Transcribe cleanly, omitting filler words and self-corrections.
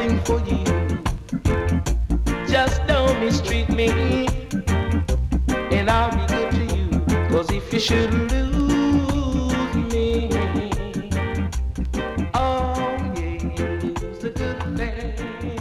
something for you. Just don't mistreat me, and I'll be good to you. 'Cause if you should lose me, oh yeah, you lose a good thing.